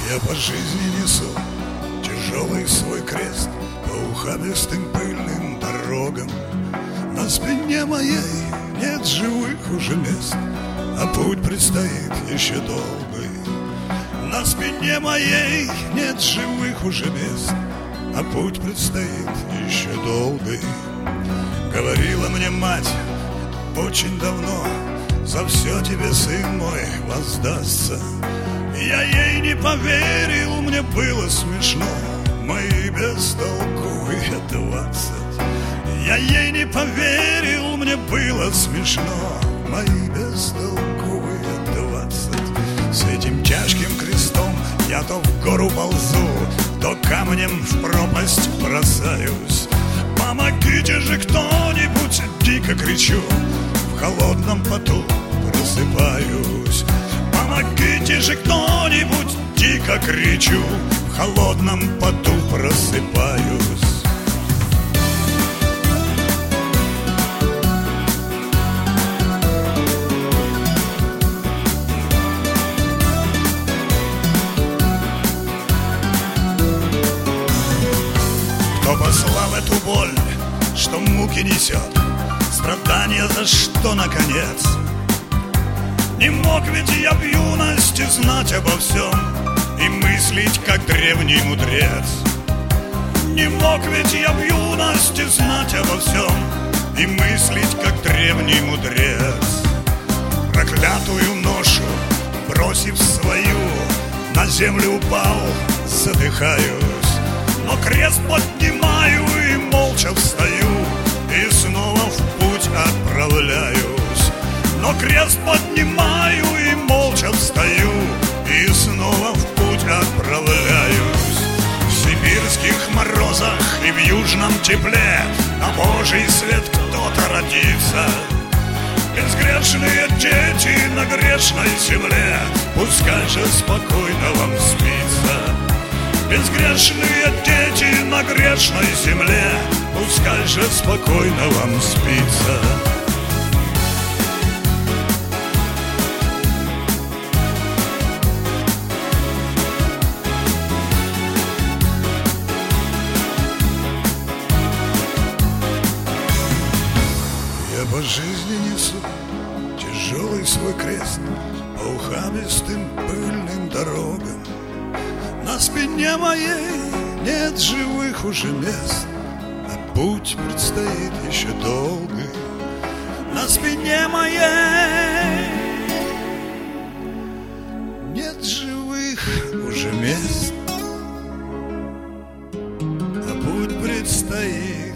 Я по жизни несу тяжелый свой крест по ухабистым пыльным дорогам. На спине моей нет живых уже мест, а путь предстоит еще долгий. На спине моей нет живых уже мест, а путь предстоит еще долгий. Говорила мне мать очень давно: за все тебе, сын мой, воздастся. Я ей не поверил, мне было смешно, мои бестолковые 20. Я ей не поверил, мне было смешно, мои бестолковые 20. С этим тяжким крестом я то в гору ползу, то камнем в пропасть бросаюсь. Помогите же кто-нибудь, дико кричу, в холодном поту просыпаюсь. Помогите же кто-нибудь, дико кричу, в холодном поту просыпаюсь. Кто послал эту боль, что муки несет, страдания за что наконец? Не мог ведь я в юности знать обо всем и мыслить, как древний мудрец. Не мог ведь я в юности знать обо всем и мыслить, как древний мудрец. Проклятую ношу, бросив свою, на землю упал, задыхаюсь. Но крест поднимаю и молча встаю, и снова в путь отправляюсь. Но крест поднимаю и молча встаю, и снова в путь отправляюсь. В сибирских морозах и в южном тепле на Божий свет кто-то родится. Безгрешные дети на грешной земле, пускай же спокойно вам спится. Безгрешные дети на грешной земле, пускай же спокойно вам спится. Я по жизни несу тяжелый свой крест по ухабистым пыльным дорогам. На спине моей нет живых уже мест, а путь предстоит еще долгий. На спине моей нет живых уже мест, а путь предстоит